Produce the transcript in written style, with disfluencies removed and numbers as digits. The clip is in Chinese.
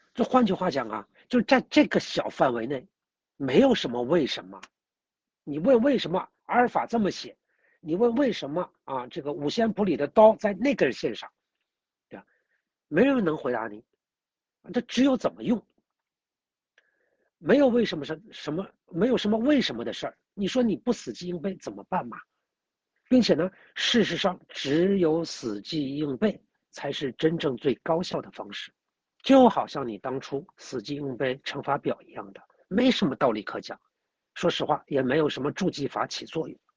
就换句话讲啊，就在这个小范围内，没有什么为什么。你问为什么阿尔法这么写，你问为什么啊这个五线谱里的刀在那根线上，对吧？没人能回答你，这只有怎么用，没有为什么没有什么为什么的事儿。你说你不死记硬背怎么办嘛？并且呢，事实上只有死记硬背才是真正最高效的方式，就好像你当初死记硬背乘法表一样的，没什么道理可讲。说实话，也没有什么助记法起作用。